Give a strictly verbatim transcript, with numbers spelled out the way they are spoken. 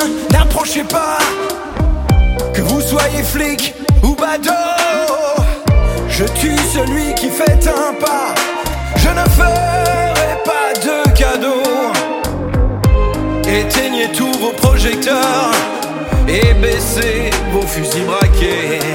n'approchez pas. Que vous soyez flic ou badaud, je tue celui qui fait un pas. Je ne ferai pas de cadeaux. Éteignez tous vos projecteurs et baissez vos fusils braqués.